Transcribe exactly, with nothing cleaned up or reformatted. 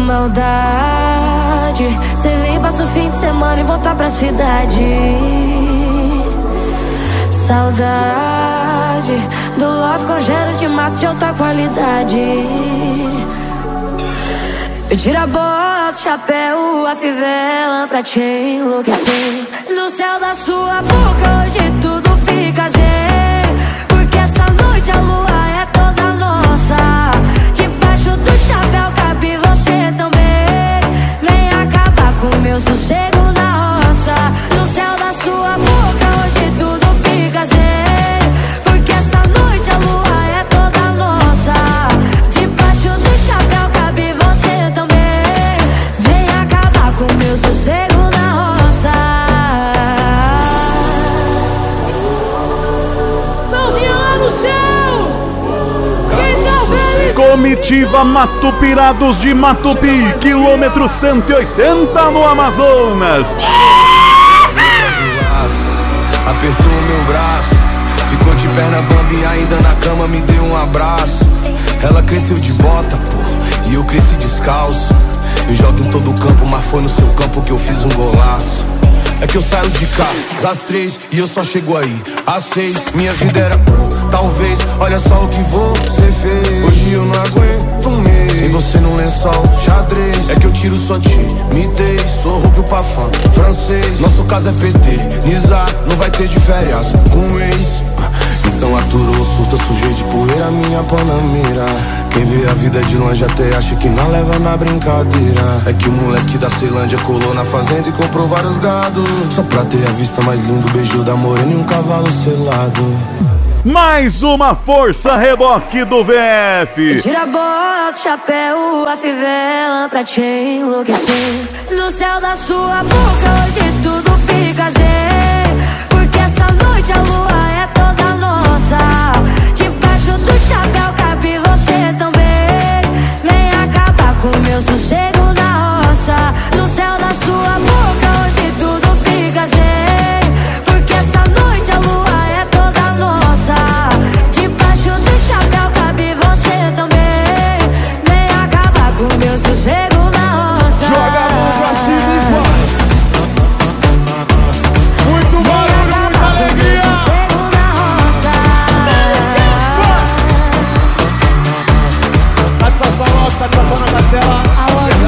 maldade. Cê vem, passa o fim de semana e voltar pra cidade. Saudade do love com cheiro de mato de alta qualidade. Eu tiro a bota, o chapéu, a fivela pra te enlouquecer. No céu da sua boca hoje tudo fica zen, porque essa noite a lua é toda nossa. Debaixo do chapéu cabe você também. Vem acabar com o meu sossego na roça. No céu da sua boca hoje tudo fica zen, porque essa noite a lua é toda nossa. Debaixo do chapéu cabe você também. Vem acabar com o meu sossego na roça. Mãozinha lá no céu. Quem tá vendo? Comitiva Matupirados de Matupi, quilômetro cento e oitenta no Amazonas. Apertou o meu braço, ficou de perna bamba e ainda na cama me deu um abraço. Ela cresceu de bota, pô, e eu cresci descalço. Eu jogo em todo campo, mas foi no seu campo que eu fiz um golaço. É que eu saio de cá às três e eu só chego aí às seis. Minha vida era bom, talvez, olha só o que você fez. Hoje eu não aguento um mês sem você no lençol, xadrez. É que eu tiro sua timidez, sou roubo pra fã, francês. Nosso caso é P T, Nizar, não vai ter de férias com ex. Então aturou, surta, sujei de poeira minha panamera. Quem vê a vida de longe até acha que não leva na brincadeira. É que o moleque da Ceilândia colou na fazenda e comprou vários gados, só pra ter a vista mais linda, o beijo da morena e um cavalo selado. Mais uma força reboque do V F. Tira a bota, o chapéu, a fivela pra te enlouquecer. No céu da sua boca hoje tudo fica zen, porque essa noite a lua é toda nossa. Debaixo do chapéu cabe você também. Vem acabar com o meu sossego na roça. No céu da sua boca hoje tudo fica zen, porque essa noite a lua é toda nossa. Debaixo do chapéu cabe você também. Vem acabar com o meu sossego na roça. Joga a mão pra cima e vai. Muito barulho, muita alegria. Sossego na roça. Satisfação, satisfação na castela. Alô,